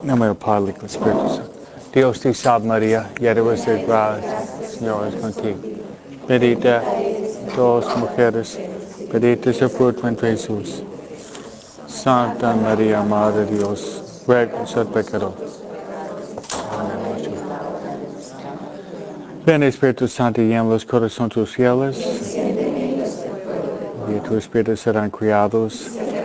Nombre del Padre y del Espíritu Santo. Dios te salve María, llena eres de gracia, Señor es contigo. Bendita todas las mujeres, bendito es el fruto de tu vientre Jesús. Santa María, Madre de Dios, ruega por nosotros pecadores. Ven Espíritu Santo, llena los corazones de tus fieles, y tu Espíritu serán criados.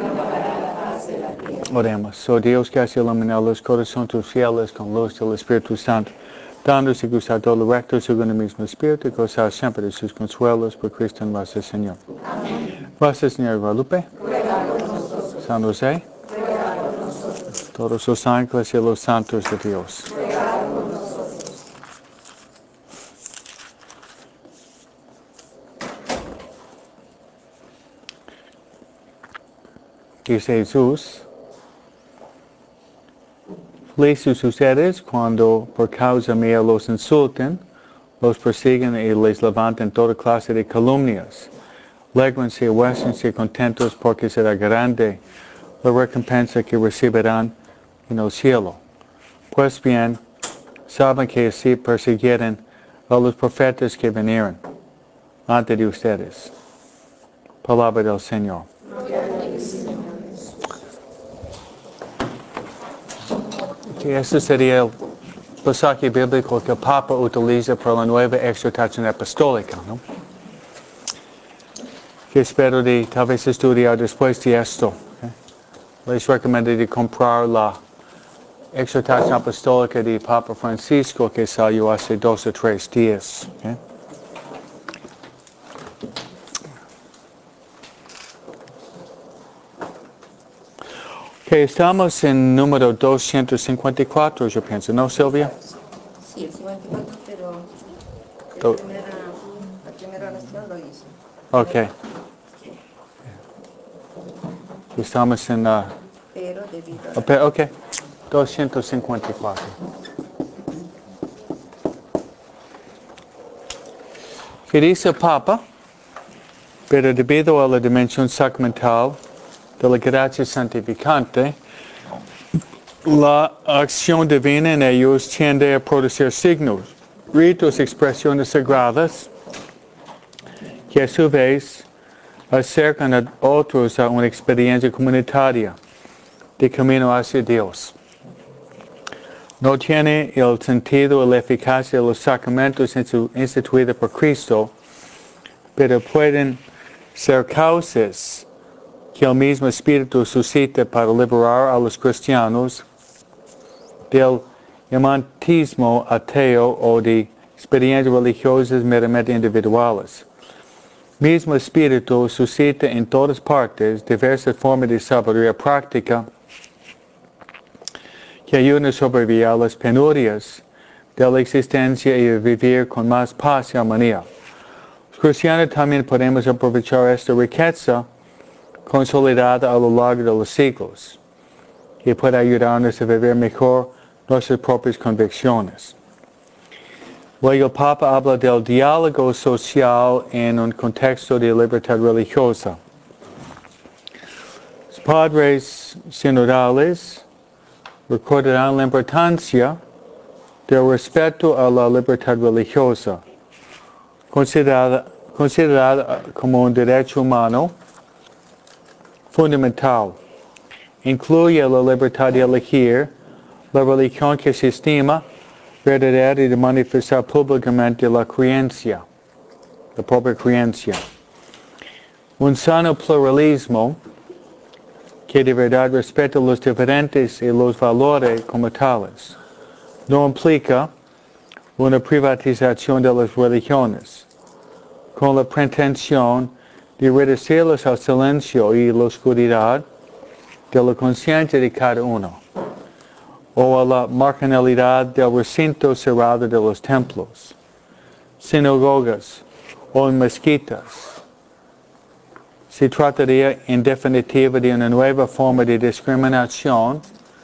Oremos. Oh Dios que has iluminado los corazones de tus fieles con luz del Espíritu Santo, dándose gustar todo lo recto según el mismo Espíritu y gozar siempre de sus consuelos por Cristo nuestro Señor. Gracias, Señor Guadalupe. San José. Todos los ángeles y los santos de Dios. Dice Jesús, felices ustedes cuando por causa mía los insulten, los persiguen y les levanten toda clase de calumnias. Alégrense y huésense contentos porque será grande la recompensa que recibirán en el cielo. Pues bien, saben que así persiguieron a los profetas que vinieron antes de ustedes. Palabra del Señor. Este sería el pasaje bíblico que el Papa utiliza para la nueva exhortación apostólica, ¿no? Que espero de tal vez estudiar después de esto. Les recomiendo de comprar la exhortación apostólica de Papa Francisco que salió hace 2 o 3 días. Okay, estamos en número 254, yo pienso, ¿no, Silvia? Sí, el 54, pero la primera oración lo hizo. Ok. Estamos en la... Pero debido a... Ok, 254. ¿Qué dice el Papa? Pero debido a la dimensión sacramental de la gracia santificante, la acción divina en ellos tiende a producir signos, ritos, expresiones sagradas, que a su vez acercan a otros a una experiencia comunitaria de camino hacia Dios. No tiene el sentido y la eficacia de los sacramentos instituidos por Cristo, pero pueden ser causas que el mismo Espíritu suscita para liberar a los cristianos del imantismo ateo o de experiencias religiosas meramente individuales. Mismo Espíritu suscita en todas partes diversas formas de sabiduría práctica que ayudan a sobrevivir a las penurias de la existencia y a vivir con más paz y armonía. Los cristianos también podemos aprovechar esta riqueza consolidada a lo largo de los siglos y puede ayudarnos a vivir mejor nuestras propias convicciones. Luego el Papa habla del diálogo social en un contexto de libertad religiosa. Los padres sinodales recordarán la importancia del respeto a la libertad religiosa, considerada como un derecho humano fundamental. Incluye la libertad de elegir la religión que se estima verdadera y de manifestar públicamente la creencia, la propia creencia. Un sano pluralismo que de verdad respeta los diferentes y los valores como tales. No implica una privatización de las religiones, con la pretensión de reducirlos al silencio y la oscuridad de la conciencia de cada uno, o a la marginalidad del recinto cerrado de los templos, sinagogas o en mezquitas. Se trataría en definitiva de una nueva forma de discriminación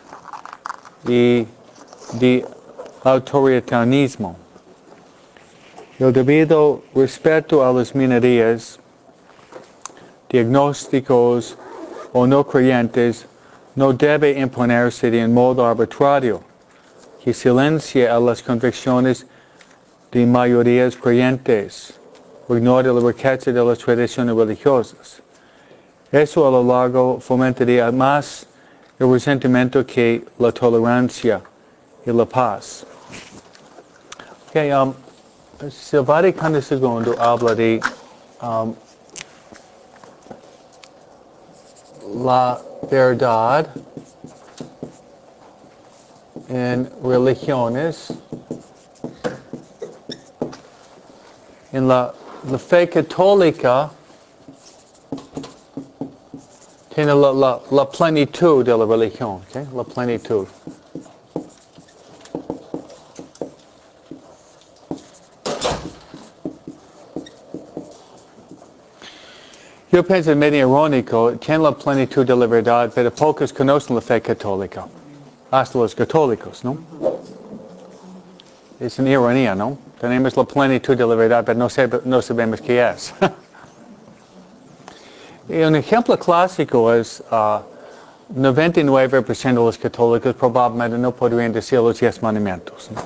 y de autoritarismo. El debido respeto a las minorías, diagnósticos o no creyentes no debe imponerse de un modo arbitrario que silencia a las convicciones de mayorías creyentes o ignore la riqueza de las tradiciones religiosas. Eso a lo largo fomentaría más el resentimiento que la tolerancia y la paz. Okay, el Vaticano II habla de la verdad en religiones, en la fe católica tiene la plenitud de la religión, ¿okay? La plenitud. Yo pienso medio irónico, tiene la plenitud de la verdad, pero pocos conocen la fe católica, hasta los católicos, ¿no? Es una ironía, ¿no? Tenemos la plenitud de la verdad, pero no sabemos qué es. Y un ejemplo clásico es 99% de los católicos probablemente no podrían decir los 10 mandamientos, ¿no?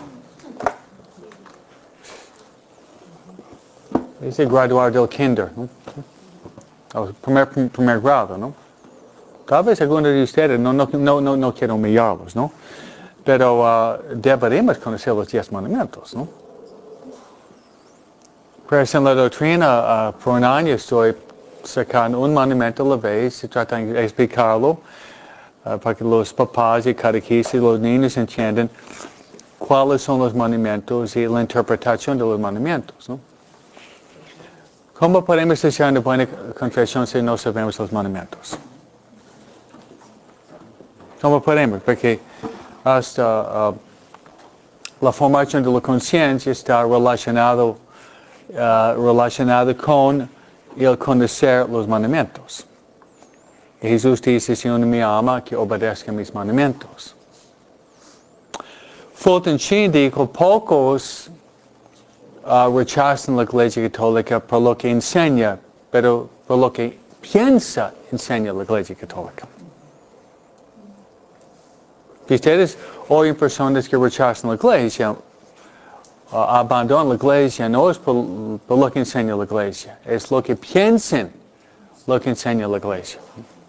Es el graduar del kinder, ¿no? O primer grado, ¿no? Tal vez algunos de ustedes, no quiero humillarlos, ¿no? Pero deberíamos conocer los 10 mandamientos, ¿no? Pero en la doctrina, por un año estoy sacando un mandamiento a la vez y tratando de explicarlo para que los papás y catequistas y los niños entiendan cuáles son los mandamientos y la interpretación de los mandamientos, ¿no? ¿Cómo podemos hacer una buena confesión si no sabemos los mandamientos? ¿Cómo podemos? Porque hasta la formación de la conciencia está relacionado con el conocer los mandamientos. Y Jesús dice, si uno me ama, que obedezca mis mandamientos. Fulton Sheen dijo, pocos rechazan la Iglesia Católica por lo que enseña, pero por lo que piensa enseña la Iglesia Católica. Si ustedes oyen personas que rechazan la Iglesia, abandonan la Iglesia, no es por lo que enseña la Iglesia, es lo que piensan lo que enseña la Iglesia.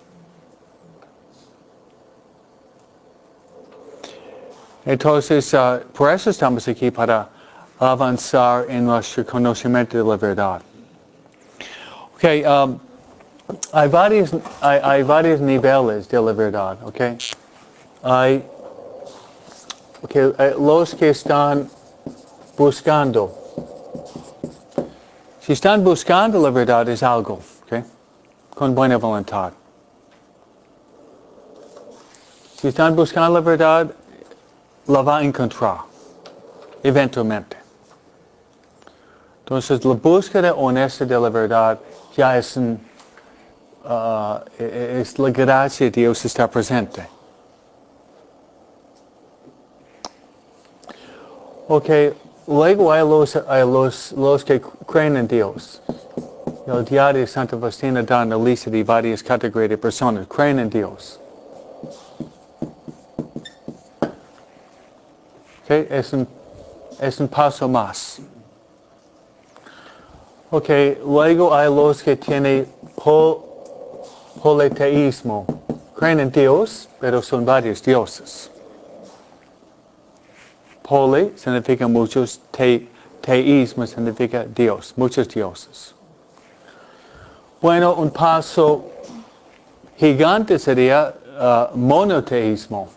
Entonces, por eso estamos aquí, para avanzar en nuestro conocimiento de la verdad. Okay, hay varios niveles de la verdad, okay? Hay los que están buscando. Si están buscando la verdad es algo, okay? Con buena voluntad. Si están buscando la verdad, la va a encontrar, eventualmente. Entonces, la búsqueda honesta de la verdad ya es la gracia de Dios está presente. Ok, luego hay los que creen en Dios. El diario de Santa Faustina da una lista de varias categorías de personas. Creen en Dios. Okay, es un paso más. Ok, luego hay los que tienen politeísmo. Creen en Dios, pero son varios dioses. Poli significa muchos, teísmo significa Dios, muchos dioses. Bueno, un paso gigante sería monoteísmo.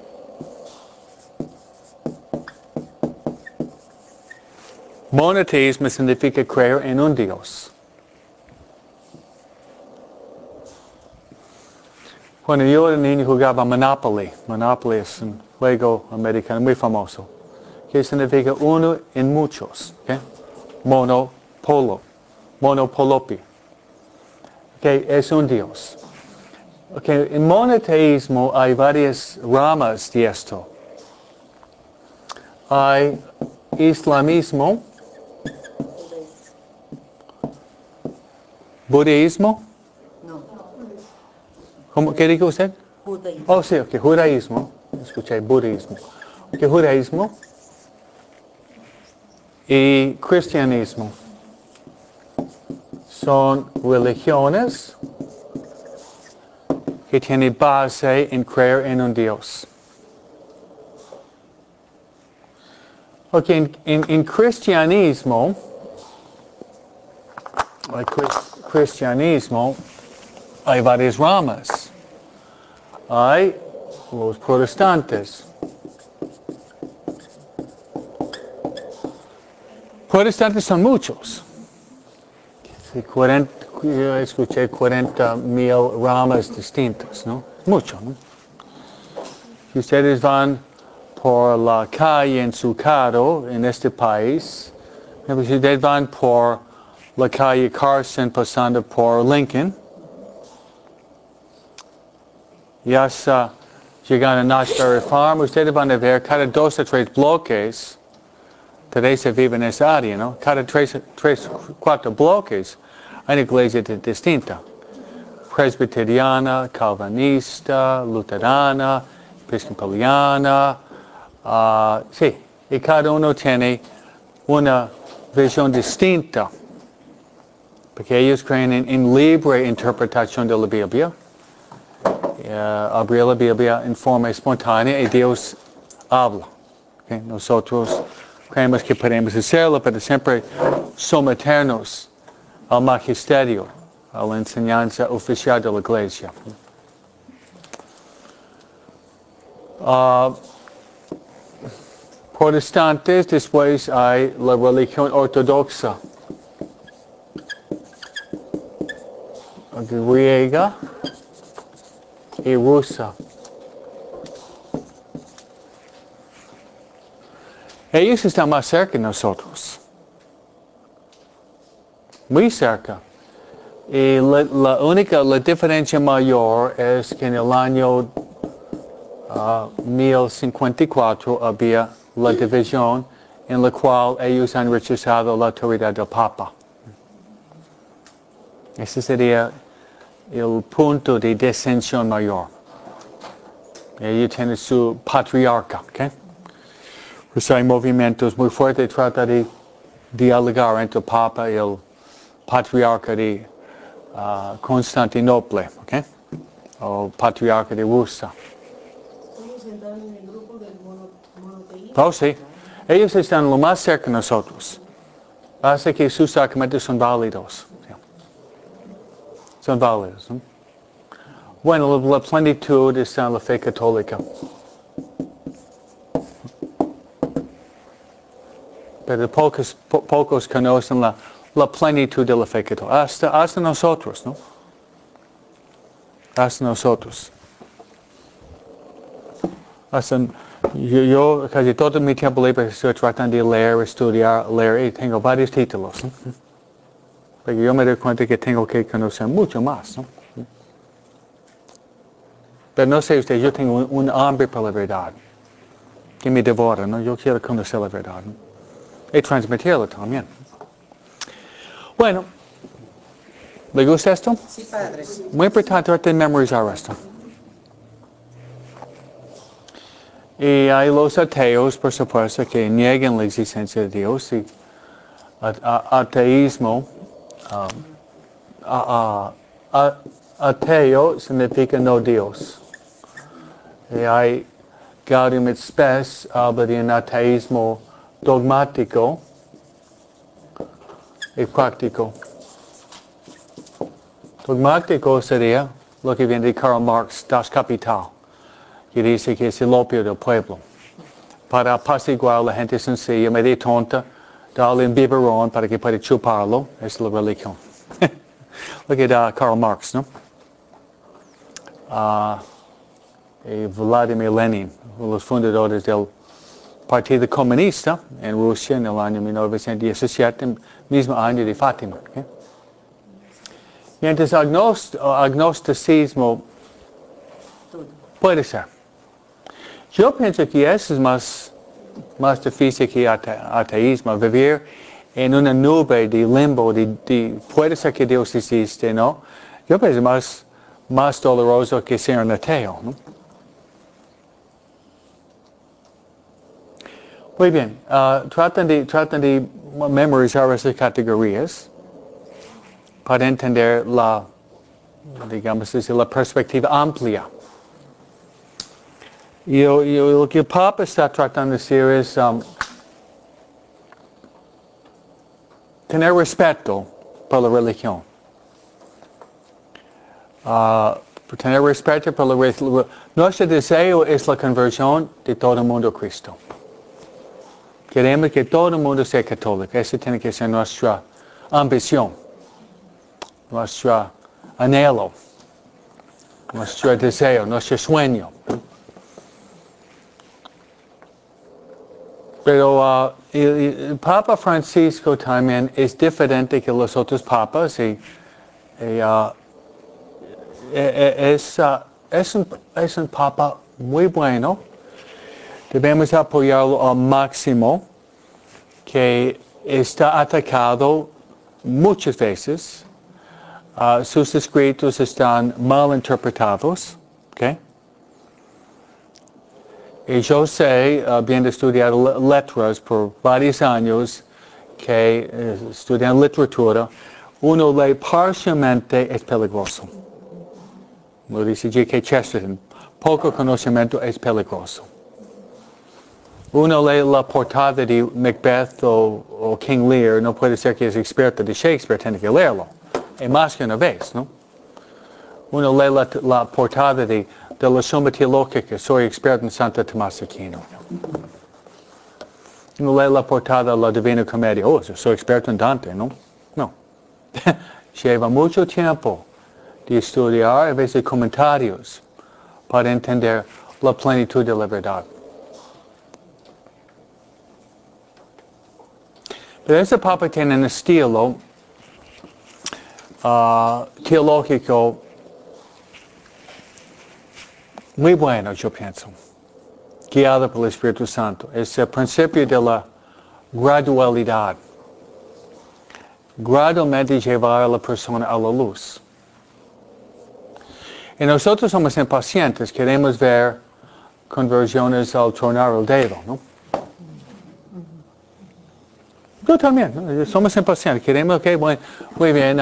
Monoteísmo significa creer en un Dios. Cuando yo era niño jugaba Monopoly. Monopoly es un juego americano muy famoso. Que significa uno en muchos. ¿Okay? Monopolopi. Okay, es un Dios. Okay, en monoteísmo hay varias ramas de esto. Hay islamismo, budismo. No. ¿Qué dijo usted? Judaísmo. Oh, sí, ok, judaísmo. Escuché budismo. Ok, judaísmo y cristianismo son religiones que tienen base en creer en un Dios. Ok, en cristianismo, hay varias ramas. Hay los protestantes. Protestantes son muchos. Sí, yo escuché 40,000 ramas distintas, ¿no? Mucho, ¿no? Si ustedes van por la calle en su carro en este país, si ustedes van por la calle Carson pasando por Lincoln, ya está llegando a Knoxbury Farm, ustedes van a ver cada 2 o 3 bloques. Teresa vive en esa área, ¿no? Cada 3, 4 bloques hay una iglesia distinta. Presbiteriana, calvinista, luterana, episcopaliana. Sí, y cada uno tiene una visión distinta. Porque ellos creen en libre interpretación de la Biblia. Abrir la Biblia en forma espontánea y Dios habla. Okay? Nosotros creemos que podemos hacerlo, pero siempre someternos al magisterio, a la enseñanza oficial de la iglesia. Protestantes, después hay la religión ortodoxa, griega y rusa. Ellos están más cerca de nosotros. Muy cerca. Y la diferencia mayor es que en el año 1054 había la división en la cual ellos han rechazado la autoridad del Papa. Ese sería el punto de disensión mayor. Ellos tienen su patriarca, ¿ok? Pues hay movimientos muy fuertes que tratan de dialogar entre el Papa y el patriarca de Constantinopla, ¿ok? O el patriarca de Rusia. Ellos están en el grupo del monoteísmo. Oh, sí. Ellos están lo más cerca de nosotros. Hace que sus sacramentos son válidos. Sí. Son válidos, ¿no? Bueno, la plenitud está en la fe católica. Pero pocos conocen la plenitud de la fe católica. Hasta nosotros, ¿no? Hasta nosotros. Yo casi todo mi tiempo libre estoy tratando de leer, estudiar, leer y tengo varios títulos, ¿no? Porque yo me doy cuenta que tengo que conocer mucho más, ¿no? Pero no sé usted, yo tengo un hambre por la verdad que me devora, ¿no? Yo quiero conocer la verdad, ¿no? Y transmitirlo también. Bueno, ¿le gusta esto? Sí, padre. Muy importante tratar de memorizar esto. Y hay los ateos, por supuesto, que niegan la existencia de Dios. Y ateísmo, ateo significa no Dios. Y hay Gaudium et Spes, habla de un ateísmo dogmático y práctico. Dogmático sería lo que viene de Karl Marx, Das Kapital, que dice que es el opio del pueblo. Para apaciguar a la gente sencilla, medio tonta, darle un biberón para que pueda chuparlo, es la religión. Lo que da Karl Marx, ¿no? Y Vladimir Lenin, uno de los fundadores del Partido Comunista en Rusia en el año 1917, mismo año de Fátima. ¿Okay? Y entonces agnosticismo puede ser. Yo pienso que eso es más difícil que ateísmo, vivir en una nube de limbo, puede ser que Dios existe, ¿no? Yo pienso más doloroso que ser un ateo, ¿no? Muy bien, tratan de memorizar esas categorías para entender la, digamos así, la perspectiva amplia. Y lo que el Papa está tratando de decir es tener respeto por la religión. Tener respeto por la religión. Nuestro deseo es la conversión de todo el mundo a Cristo. Queremos que todo el mundo sea católico. Esa tiene que ser nuestra ambición, nuestro anhelo, nuestro deseo, nuestro sueño. Pero el Papa Francisco también es diferente que los otros papas y es un papa muy bueno. Debemos apoyarlo al máximo, que está atacado muchas veces. Sus escritos están mal interpretados. ¿Okay? Y yo sé, habiendo estudiado letras por varios años, que estudiando literatura, uno lee parcialmente es peligroso. Lo dice G.K. Chesterton, poco conocimiento es peligroso. Uno lee la portada de Macbeth o King Lear, no puede ser que es experto de Shakespeare, tiene que leerlo. Y más que una vez, ¿no? Uno lee la portada de la Suma Teológica, soy experto en Santo Tomás de Aquino. Uno lee la portada de la Divina Comedia, soy experto en Dante, ¿no? No. Lleva mucho tiempo de estudiar, a veces comentarios, para entender la plenitud de la verdad. Pero ese Papa tiene un estilo teológico muy bueno, yo pienso, guiado por el Espíritu Santo. Es el principio de la gradualidad. Gradualmente llevar a la persona a la luz. Y nosotros somos impacientes, queremos ver conversiones al tornar el dedo, ¿no? Yo también, ¿no? Somos impacientes, queremos que, bueno, muy bien,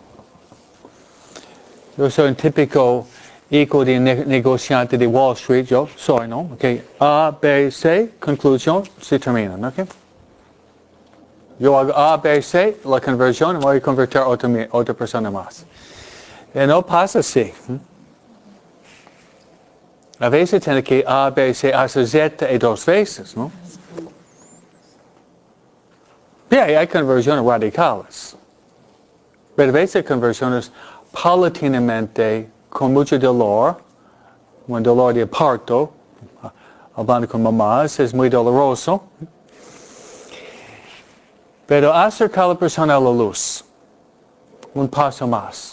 yo soy un típico hijo de negociante de Wall Street, yo soy, ¿no? Okay. A, B, C, conclusión, se termina, ¿ok? Yo hago A, B, C, la conversión, y voy a convertir a otra persona más. Y no pasa así. A veces tiene que A, B, C, hacer Z y 2 veces, ¿no? Y hay conversiones radicales. Pero a veces conversiones paulatinamente, con mucho dolor, un dolor de parto, hablando con mamás, es muy doloroso. Pero acercar a la persona a la luz, un paso más.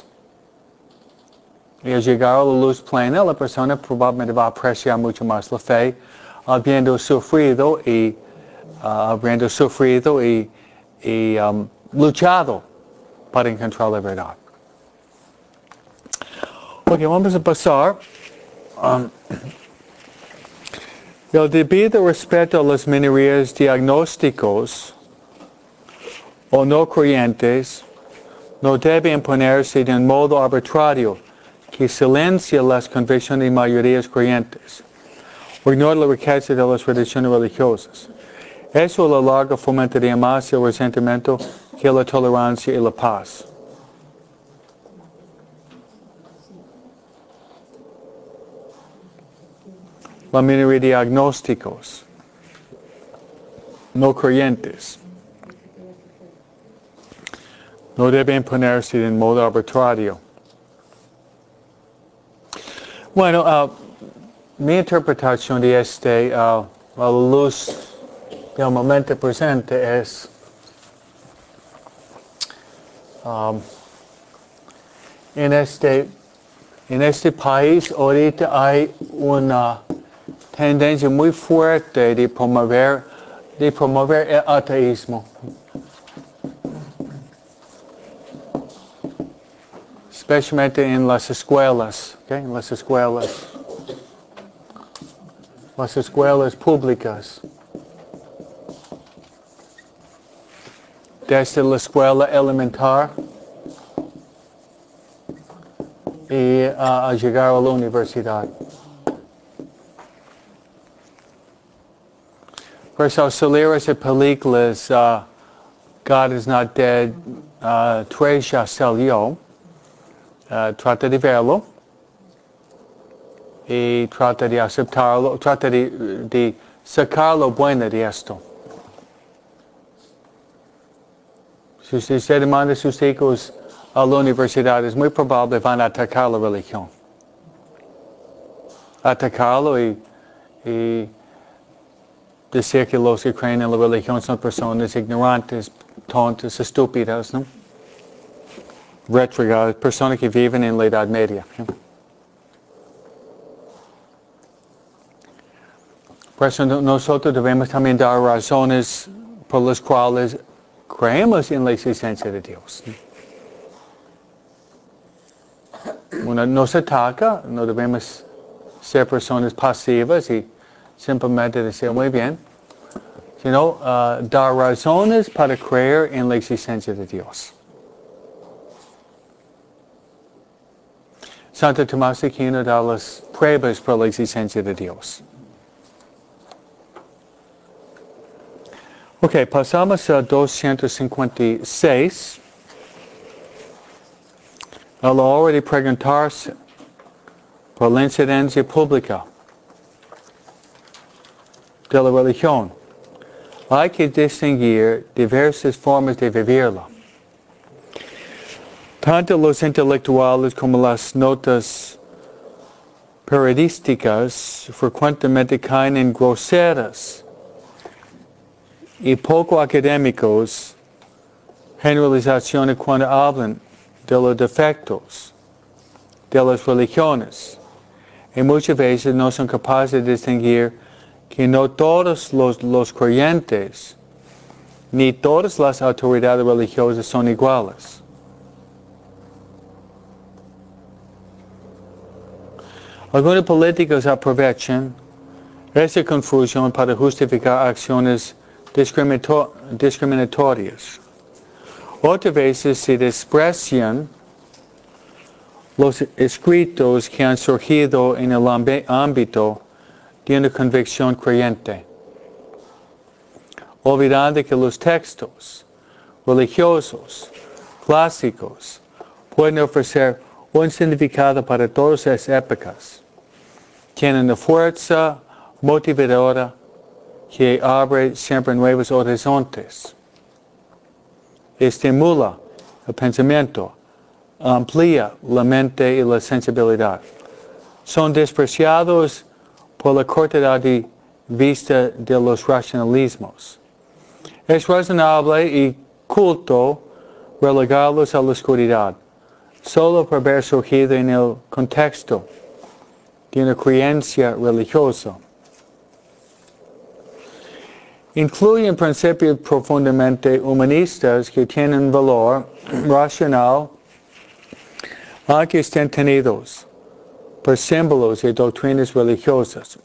Y al llegar a la luz plena, la persona probablemente va a apreciar mucho más la fe, habiendo sufrido y luchado para encontrar la verdad. Ok, vamos a pasar. El debido respeto a las minorías diagnósticos o no creyentes no debe imponerse de un modo arbitrario que silencia las convicciones de mayorías creyentes o ignora la riqueza de las tradiciones religiosas. Eso a la larga fomentaría más el resentimiento que la tolerancia y la paz. La minoría de agnósticos, no creyentes, no debe imponerse de un modo arbitrario. Bueno, mi interpretación de a la luz del momento presente es en este país ahorita hay una tendencia muy fuerte de promover el ateísmo. especialmente en las escuelas, ¿okay? En las escuelas públicas. Desde la escuela elemental y a llegar a la universidad. Por eso salir de películas, God is Not Dead 3 ya salió. Trata de verlo y trata de aceptarlo, trata de sacar lo bueno de esto. Si usted manda a sus hijos a la universidad, es muy probable van a atacar la religión. Atacarlo y decir que los que creen en la religión son personas ignorantes, tontas, estúpidas, ¿no? Retrógradas, personas que viven en la Edad Media. ¿No? Por eso nosotros debemos también dar razones por las cuales creemos en la existencia de Dios. Uno nos ataca, no debemos ser personas pasivas y simplemente decir muy bien, sino dar razones para creer en la existencia de Dios. Santo Tomás de Aquino da las pruebas por la existencia de Dios. Ok, pasamos a 256. A la hora de preguntarse por la incidencia pública de la religión, hay que distinguir diversas formas de vivirla. Tanto los intelectuales como las notas periodísticas frecuentemente caen en groseras y poco académicos generalizaciones cuando hablan de los defectos de las religiones. Y muchas veces no son capaces de distinguir que no todos los creyentes ni todas las autoridades religiosas son iguales. Algunos políticos aprovechan esa confusión para justificar acciones discriminatorias. Otras veces se desprecian los escritos que han surgido en el ámbito de una convicción creyente, olvidando que los textos religiosos clásicos pueden ofrecer un significado para todas las épocas. Tienen una fuerza motivadora que abre siempre nuevos horizontes. Estimula el pensamiento, amplía la mente y la sensibilidad. Son despreciados por la cortedad de vista de los racionalismos. Es razonable y culto relegarlos a la oscuridad, solo por haber surgido en el contexto de una creencia religiosa. Incluyen principios profundamente humanistas que tienen valor racional, aunque estén tenidos por símbolos y doctrinas religiosas.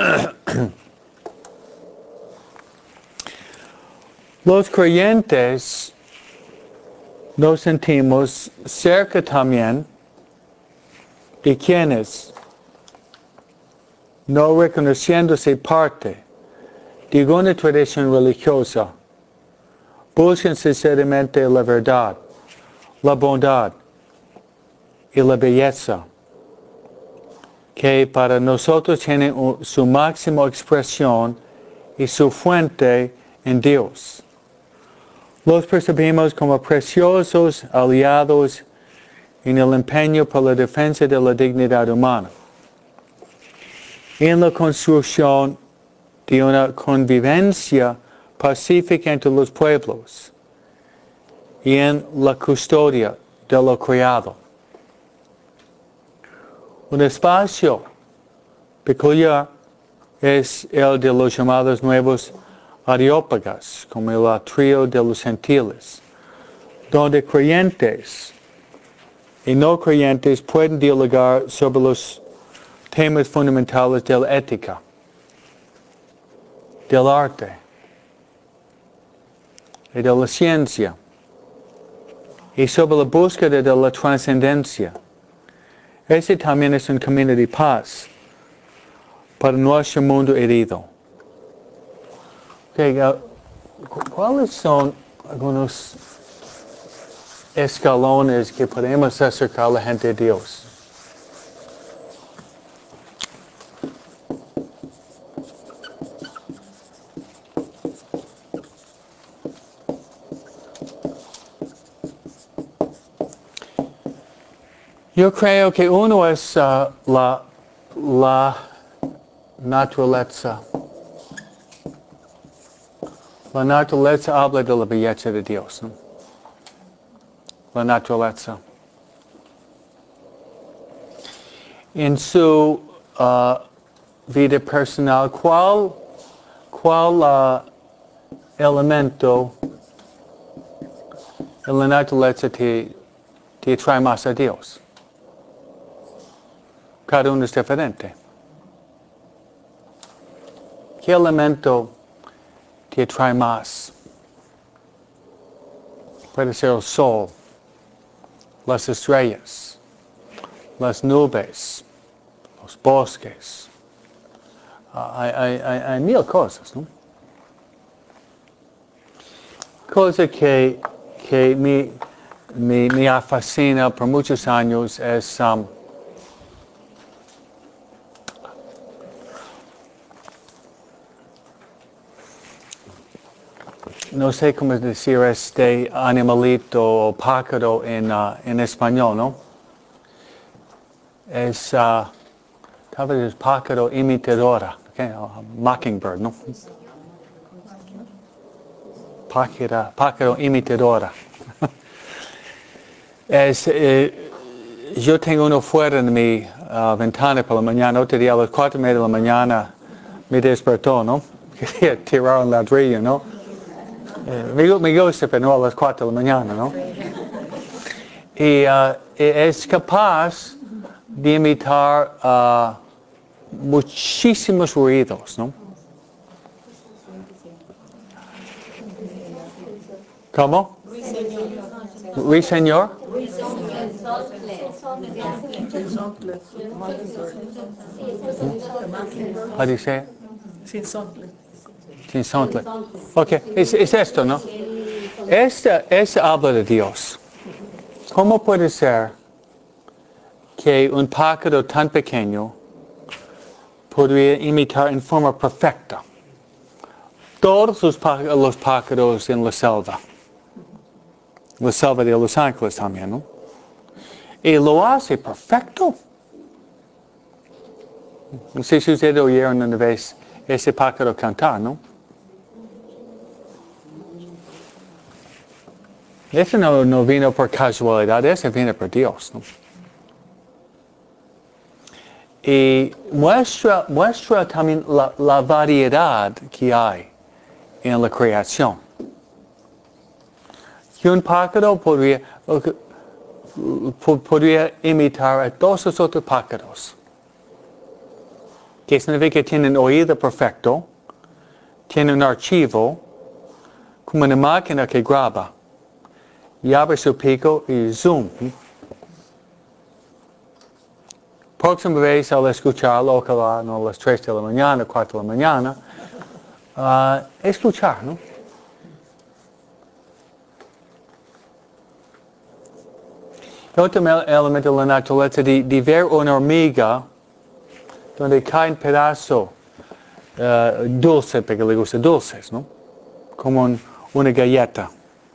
Los creyentes nos sentimos cerca también de quienes, no reconociéndose parte de una tradición religiosa, buscan sinceramente la verdad, la bondad y la belleza, que para nosotros tienen su máxima expresión y su fuente en Dios. Los percibimos como preciosos aliados en el empeño por la defensa de la dignidad humana, en la construcción de una convivencia pacífica entre los pueblos y en la custodia de lo creado. Un espacio peculiar es el de los llamados nuevos areópagas, como el atrio de los gentiles, donde creyentes y no creyentes pueden dialogar sobre los temas fundamentales de la ética, del arte y de la ciencia, y sobre la búsqueda de la trascendencia. Ese también es un camino de paz para nuestro mundo herido. Okay, ¿cuáles son algunos escalones que podemos acercar a la gente de Dios? Yo creo que uno es la naturaleza. La naturaleza habla de la belleza de Dios, ¿no? La naturaleza. En su vida personal, ¿cuál elemento en la naturaleza te atrae más a Dios? Cada uno es diferente. ¿Qué elemento te atrae más? Puede ser el sol, las estrellas, las nubes, los bosques. Hay mil cosas, ¿no? Cosa que me fascina por muchos años es no sé cómo decir este animalito o pájaro en español, ¿no? Es, tal vez es pájaro imitadora, okay? Mockingbird, ¿no? Pájaro imitadora. Yo tengo uno fuera de mi ventana por la mañana. Otro día a las 4:30 de la mañana me despertó, ¿no? Quería tirar un ladrillo, ¿no? Me gusta, pero no a las 4 de la mañana, ¿no? Y es capaz de imitar muchísimos ruidos, ¿no? ¿Cómo? ¿Ruiseñor? How do you say it? Sinsontle. Ok, es esto, ¿no? Este habla de Dios. ¿Cómo puede ser que un pájaro tan pequeño podría imitar en forma perfecta todos los pájaros en la selva de Los Ángeles también, ¿no? Y lo hace perfecto. No sé si ustedes oyeron una vez ese pájaro cantar, ¿no? Eso no vino por casualidad, eso vino por Dios, ¿no? Y muestra también la variedad que hay en la creación. Que un pájaro podría imitar a todos los otros pájaros. Que significa que tienen oído perfecto, tienen un archivo, como una máquina que graba. Y abre su pico y zoom. Próxima vez al escucharlo, ojalá no a las 3 de la mañana, 4 de la mañana, escuchar, ¿no? Otro elemento de la naturaleza, de ver una hormiga donde cae un pedazo dulce, porque le gusta dulces, ¿no? Como una galleta.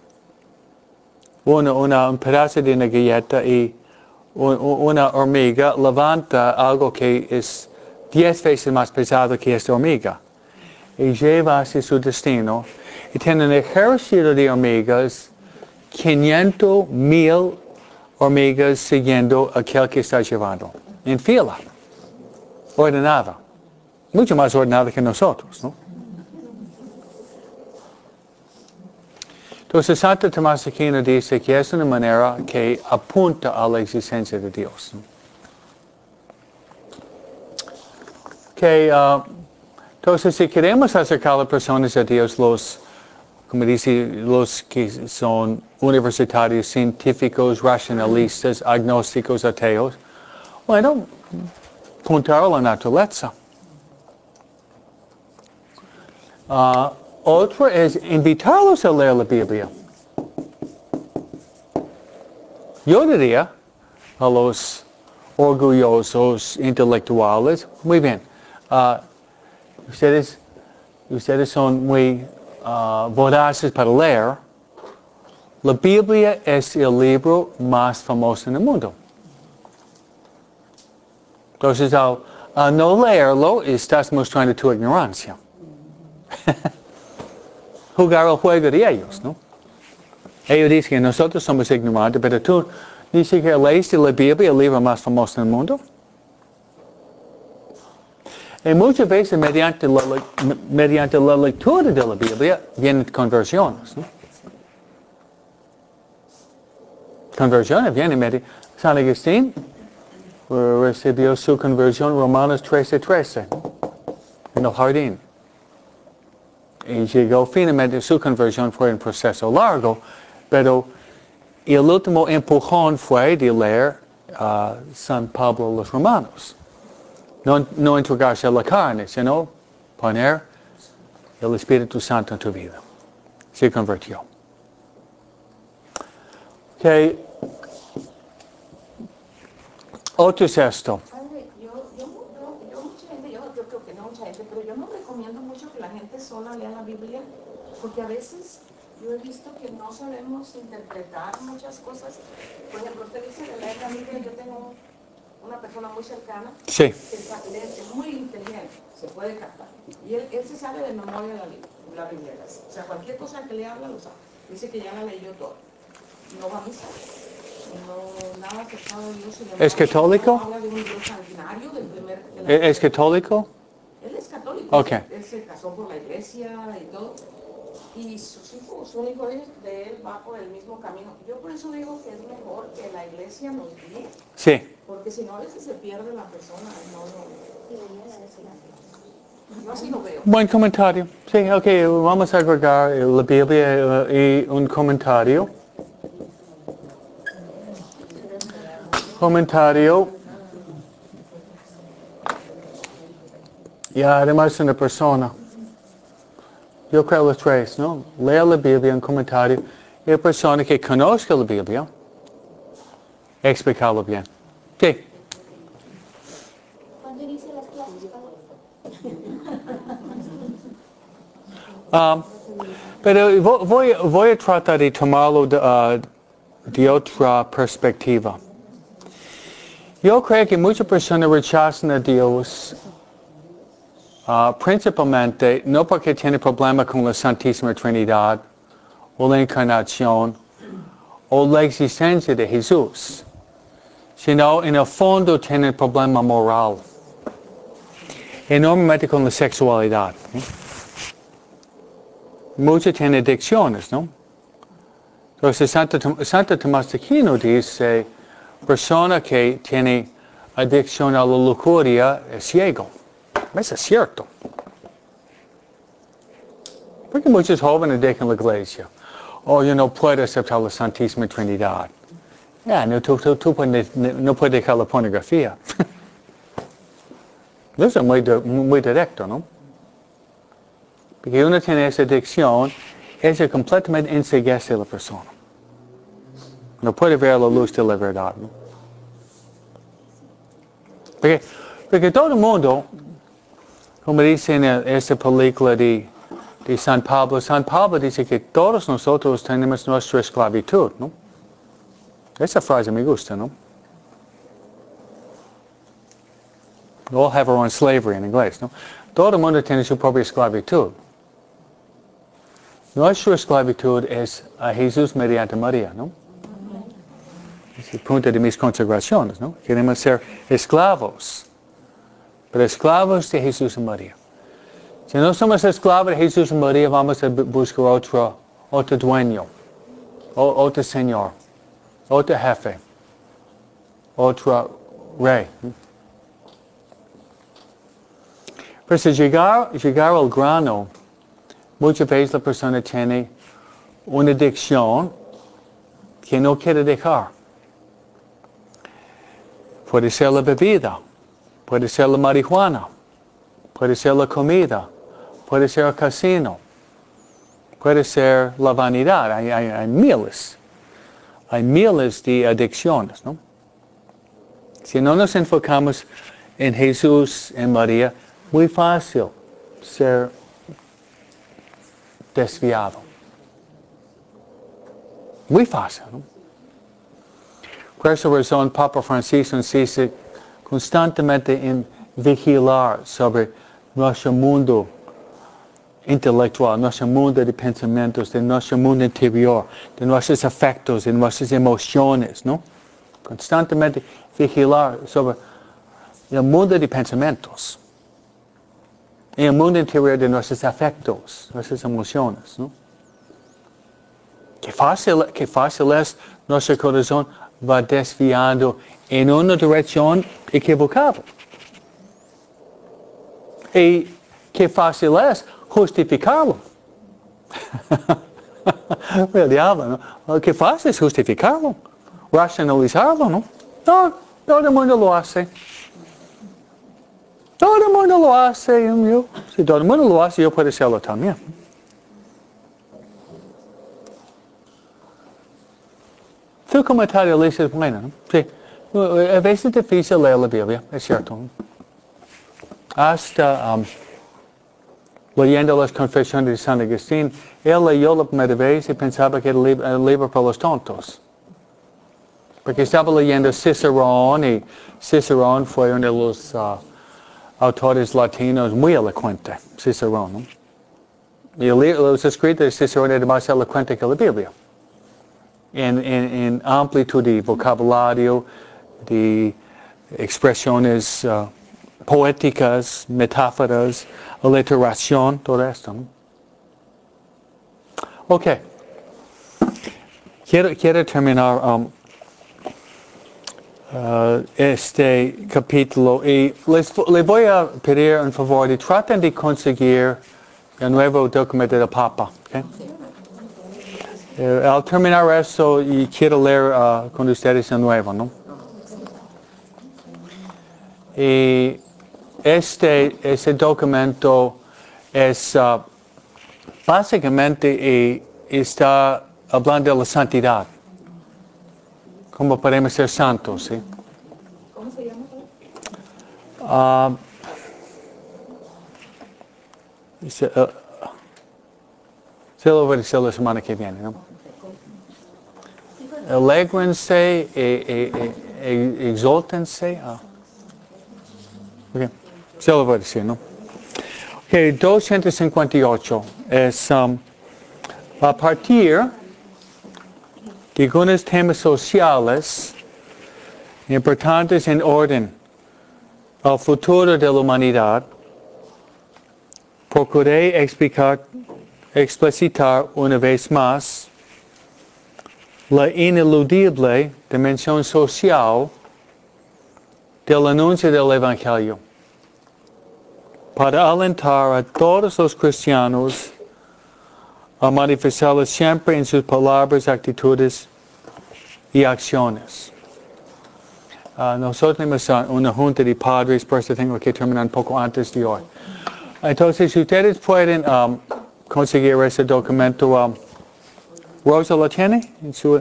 Un pedazo de una galleta y una hormiga levanta algo que es 10 veces más pesado que esta hormiga y lleva hacia su destino y tiene un ejército de hormigas, 500,000 hormigas siguiendo a aquel que está llevando en fila, ordenada, mucho más ordenada que nosotros, ¿no? Entonces Santo Tomás de Aquino dice que es una manera que apunta a la existencia de Dios. Entonces si queremos acercar a las personas a Dios, como dice, los que son universitarios, científicos, racionalistas, agnósticos, ateos, bueno, apuntar a la naturaleza. Otro es invitarlos a leer la Biblia. Yo diría a los orgullosos intelectuales, muy bien, ustedes son muy voraces para leer. La Biblia es el libro más famoso en el mundo. Entonces, al no leerlo, estás mostrando tu ignorancia. Jugar el juego de ellos, ¿no? Ellos dicen que nosotros somos ignorantes, pero tú dices que leíste la Biblia, el libro más famoso en el mundo. Y muchas veces mediante la lectura de la Biblia vienen conversiones, ¿no? Conversiones vienen San Agustín recibió su conversión Romanos 13:13 en el jardín. Y llegó finalmente, su conversión fue un proceso largo, pero el último empujón fue de leer San Pablo a los Romanos. No entregarse a la carne, sino poner el Espíritu Santo en tu vida. Se convirtió. Otro es esto. Padre, mucha gente, yo creo que no mucha gente, pero yo no recomiendo mucho que la gente sola lea la Biblia, porque a veces yo he visto que no sabemos interpretar muchas cosas. Por ejemplo, usted dice de leer la Biblia, yo tengo una persona muy cercana Sí. que es muy inteligente, se puede captar. Y él se sabe de memoria la Biblia. O sea, cualquier cosa que le habla lo sabe. Dice que ya la leyó todo. No va a misa. No, nada acercado de Dios. ¿Es católico? Habla de un Dios sanguinario del primer... ¿Es católico? Él es católico. Okay. Él se casó por la iglesia y todo. Y sus hijos, un hijo de él va por el mismo camino. Yo por eso digo que es mejor que la iglesia nos guíe. Sí. Porque si no, a veces se pierde la persona. Yo así lo veo. Buen comentario. Sí, ok, vamos a agregar la Biblia y un comentario. Y además una persona. Yo creo los tres, ¿no? Lea la Biblia, un comentario. Y la persona que conozca la Biblia, explicarlo bien. Sí. ¿Cuándo inicia las clases, Pero voy a tratar de tomarlo de otra perspectiva. Yo creo que muchas personas rechazan a Dios principalmente no porque tienen problema con la Santísima Trinidad o la Encarnación o la existencia de Jesús, sino en el fondo tienen problema moral, enormemente con la sexualidad. Muchos tienen adicciones, ¿no? Entonces Santo Tomás de Aquino dice, persona que tiene adicción a la lujuria es ciego. Eso es cierto. Porque muchos jóvenes dejan la iglesia. Oh, yo no puedo aceptar la Santísima Trinidad. Tú no puedes dejar la pornografía. Eso es muy directo, ¿no? Porque uno tiene esa adicción, eso completamente enceguece a la persona. No puede ver la luz de la verdad, ¿no? Porque todo el mundo, como dice en esta película de San Pablo dice que todos nosotros tenemos nuestra esclavitud, ¿no? Esa frase me gusta, ¿no? We all have our own slavery en inglés, ¿no? Todo el mundo tiene su propia esclavitud. Nuestra esclavitud es a Jesús mediante María, ¿no? Es el punto de mis consagraciones, ¿no? Queremos ser esclavos, pero esclavos de Jesús y María. Si no somos esclavos de Jesús y María, vamos a buscar otro dueño. otro señor, otro jefe, otro rey. Pero si llegar al grano, muchas veces la persona tiene una adicción que no quiere dejar. Puede ser la bebida, puede ser la marihuana, puede ser la comida, puede ser el casino, puede ser la vanidad. Hay miles de adicciones, ¿no? Si no nos enfocamos en Jesús, en María, muy fácil ser desviado. Muy fácil, ¿no? Por esa razón, Papa Francisco insiste constantemente en vigilar sobre nuestro mundo intelectual, nuestro mundo de pensamientos, de nuestro mundo interior, de nuestros afectos, de nuestras emociones, ¿no? Constantemente vigilar sobre el mundo de pensamientos, y el mundo interior de nuestros afectos, nuestras emociones, ¿no? Qué fácil es nuestro corazón va desviando en una dirección equivocada. Y qué fácil es justificarlo. El diablo, ¿no? Qué fácil es justificarlo, racionalizarlo, ¿no? No, todo el mundo lo hace. Todo el mundo lo hace. Si todo el mundo lo hace, yo puedo hacerlo también. Tu comentario le dices, bueno, ¿no? Sí. A veces es difícil leer la Biblia, es cierto, ¿no? Hasta leyendo las confesiones de San Agustín, él leyó la primera vez y pensaba que era el libro para los tontos. Porque estaba leyendo Cicerón, y Cicerón fue uno de los autores latinos muy elocuente, Cicerón, ¿no? Y los escritos de Cicerón eran más elocuentes que la Biblia. En amplitud de vocabulario, de expresiones poéticas, metáforas, aliteración, todo esto, ¿no? Ok. Quiero terminar este capítulo y les voy a pedir un favor de traten de conseguir el nuevo documento del Papa. Okay? Al terminar esto, y quiero leer con ustedes el nuevo, ¿no? Y este documento es básicamente está hablando de la santidad. ¿Cómo podemos ser santos? ¿Sí? ¿Cómo se llama? Se lo voy a decir la semana que viene, ¿no? Alégrense, exóltense. Okay. Se lo voy a decir, ¿no? Ok, 258 es a partir de algunos temas sociales importantes en orden al futuro de la humanidad. Procuré explicitar una vez más la ineludible dimensión social del anuncio del Evangelio, para alentar a todos los cristianos a manifestarlo siempre en sus palabras, actitudes y acciones. Nosotros tenemos una junta de padres, por eso tengo que terminar un poco antes de hoy. Entonces, si ustedes pueden conseguir ese documento, ¿Rosa lo tiene en su...?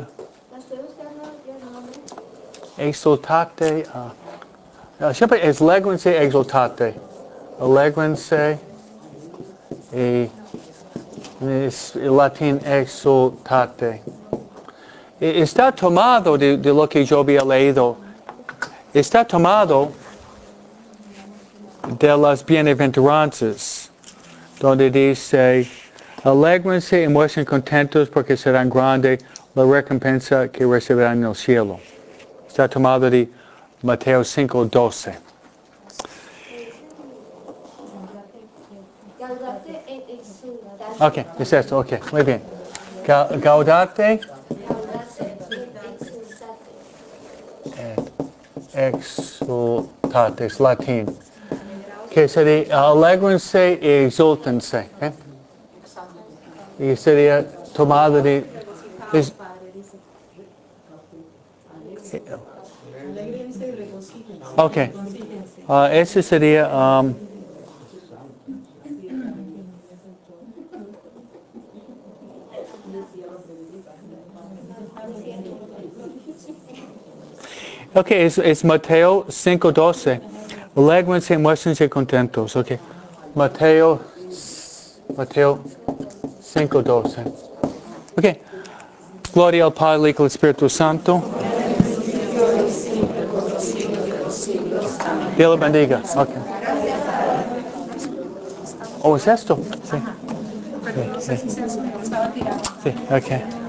Exultate. Siempre es alegrense, exultate. Alegrense y es el latín exultate. Está tomado de lo que yo había leído. Está tomado de las bienaventuranzas, donde dice, alégrense y muestren contentos porque serán grande la recompensa que recibirán en el cielo. Está tomado de Mateo 5:12. Gaudate et exultate. Ok, es esto, ok, muy bien. Gaudate exultate, es latín. Que sería alégrense y exultense. Y sería tomado de... Alégrense y regocíjense. Ok. Ese sería... ok, es Mateo 5:12. Alégrense y muéstrense contentos. Ok. Mateo 5:12. Ok. Gloria al Padre, y al Espíritu Santo. Dios lo bendiga. Ok. ¿Es esto? Sí. Sí, ok.